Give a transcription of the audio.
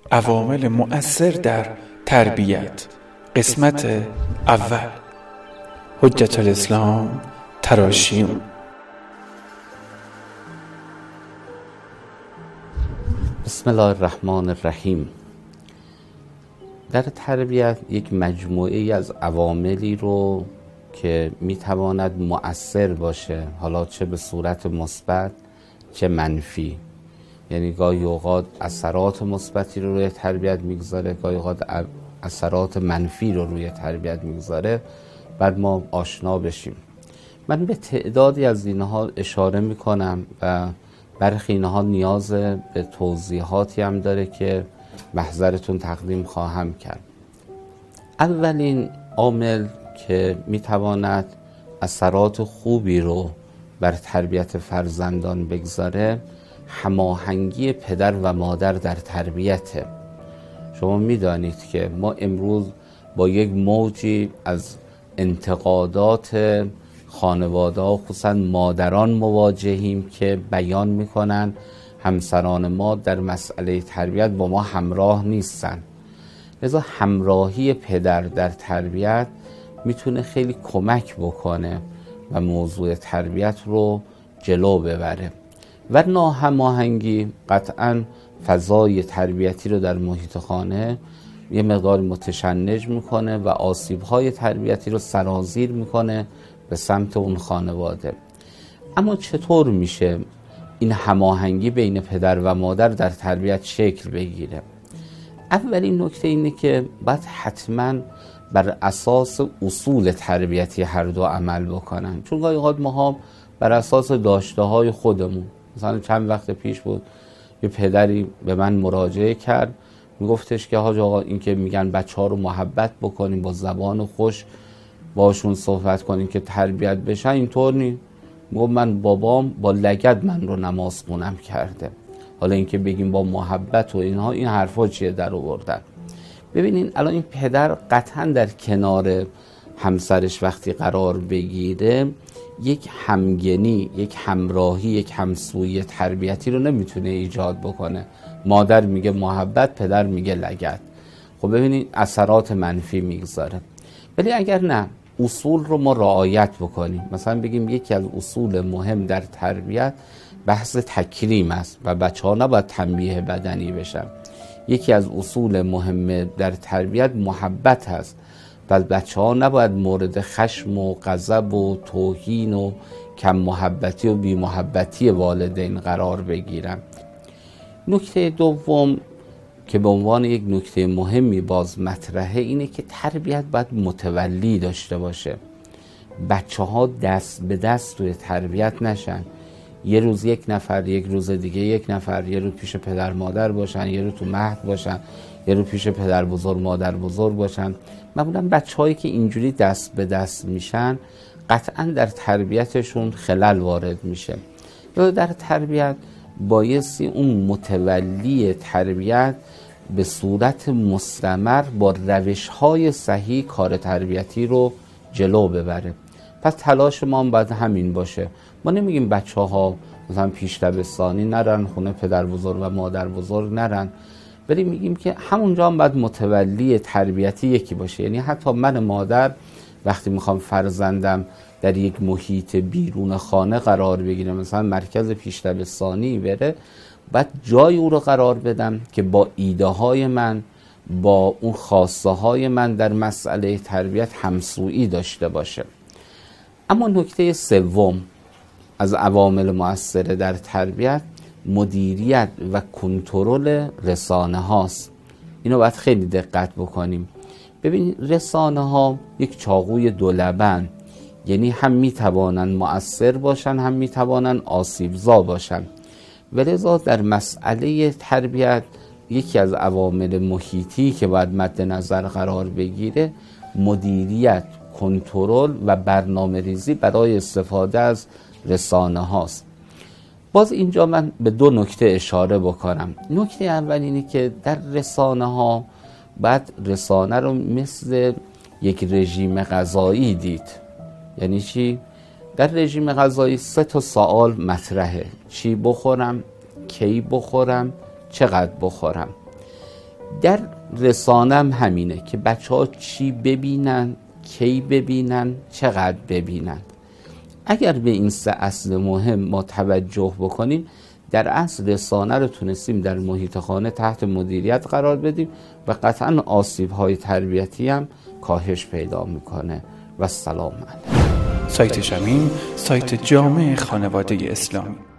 عوامل مؤثر در تربیت، قسمت اول. حجت الاسلام تراشیون. بسم الله الرحمن الرحیم. در تربیت یک مجموعه از عواملی رو که میتواند مؤثر باشه، حالا چه به صورت مثبت چه منفی، یعنی گاهی اوقات اثرات مثبتی رو روی تربیت میگذاره، گاهی اوقات اثرات منفی رو روی تربیت میگذاره، بعد ما آشنا بشیم. من به تعدادی از اینها اشاره میکنم و برخی اینها نیاز به توضیحاتی هم داره که محضرتون تقدیم خواهم کرد. اولین عامل که میتواند اثرات خوبی رو بر تربیت فرزندان بگذاره، هماهنگی پدر و مادر در تربیته. شما میدانید که ما امروز با یک موجی از انتقادات خانواده ها، خصوصا مادران، مواجهیم که بیان میکنن همسران ما در مسئله تربیت با ما همراه نیستن. لذا همراهی پدر در تربیت میتونه خیلی کمک بکنه و موضوع تربیت رو جلو ببره. و ناهماهنگی قطعا فضای تربیتی رو در محیط خانه یه مقدار متشنج میکنه و آسیب‌های تربیتی رو سرازیر میکنه به سمت اون خانواده. اما چطور میشه این هماهنگی بین پدر و مادر در تربیت شکل بگیره؟ اولین نکته اینه که باید حتما بر اساس اصول تربیتی هر دو عمل بکنن. چون گاهی اوقات ما بر اساس داشته‌های خودمون، مثلا چند وقت پیش بود یه پدری به من مراجعه کرد، میگفتش که حاج آقا این که میگن بچه‌ها رو محبت بکنیم، با زبان خوش باشون صحبت کنیم که تربیت بشن، اینطور نیست. میگفت من بابام با لگد من رو نماز خونم کرده. حالا اینکه بگیم با محبت و اینها، این حرفا چیه در آوردن؟ ببینین الان این پدر قطعا در کنار همسرش وقتی قرار بگیره، یک همگنی، یک همراهی، یک همسویی تربیتی رو نمیتونه ایجاد بکنه. مادر میگه محبت، پدر میگه لگد. خب ببینین اثرات منفی میگذاره. ولی اگر نه، اصول رو ما رعایت بکنیم، مثلا بگیم یکی از اصول مهم در تربیت بحث تکریم است و بچه‌ها نباید تنبیه بدنی بشن. یکی از اصول مهم در تربیت محبت هست و بچه‌ها نباید مورد خشم و غضب و توهین و کم محبتی و بی محبتی والدین قرار بگیرن. نکته دوم که به عنوان یک نکته مهمی باز مطرحه اینه که تربیت باید متولی داشته باشه. بچه‌ها دست به دست توی تربیت نشن. یه روز یک نفر، یک روز دیگه یک نفر، یه روز پیش پدر مادر باشن، یه روز تو مهد باشن، یه روز پیش پدر بزرگ مادر بزرگ باشن. معمولا بچه‌هایی که اینجوری دست به دست میشن قطعا در تربیتشون خلل وارد میشه. یا در تربیت بایستی اون متولی تربیت به صورت مستمر با روش‌های صحیح کار تربیتی رو جلو ببره. پس تلاش ما هم باید همین باشه. ما نمیگیم بچه‌ها مثلا پیش دبستانی نرن، خونه پدر بزرگ و مادر بزرگ نرن، ولی میگیم که همونجا هم باید متولی تربیتی یکی باشه. یعنی حتی من مادر وقتی میخوام فرزندم در یک محیط بیرون خانه قرار بگیره، مثلا مرکز پیش دبستانی بره، باید جای او رو قرار بدم که با ایده های من، با اون خواسته های من در مسئله تربیت همسویی داشته باشه. اما نکته سوم از عوامل مؤثر در تربیت مدیریت و کنترل رسانه هاست. اینو باید خیلی دقت بکنیم. ببینید رسانه ها یک چاقوی دولبن، یعنی هم میتوانن مؤثر باشن هم میتوانن آسیبزا باشن. ولذا در مسئله تربیت یکی از عوامل محیطی که باید مد نظر قرار بگیره مدیریت، کنترل و برنامه ریزی برای استفاده از رسانه هاست. باز اینجا من به دو نکته اشاره بکنم. نکته اول اینه که در رسانه ها باید رسانه رو مثل یک رژیم غذایی دید. یعنی چی؟ در رژیم غذایی 3 سوال مطرحه: چی بخورم، کی بخورم، چقدر بخورم. در رسانم همینه که بچه ها چی ببینن، کی ببینن، چقدر ببینن. اگر به این 3 اصل مهم ما توجه بکنیم، در اصل رسانه رو تونستیم در محیط خانه تحت مدیریت قرار بدیم و قطعا آسیب‌های تربیتی هم کاهش پیدا میکنه. و سلام علیکم. سایت شمیم، سایت جامع خانواده اسلامی.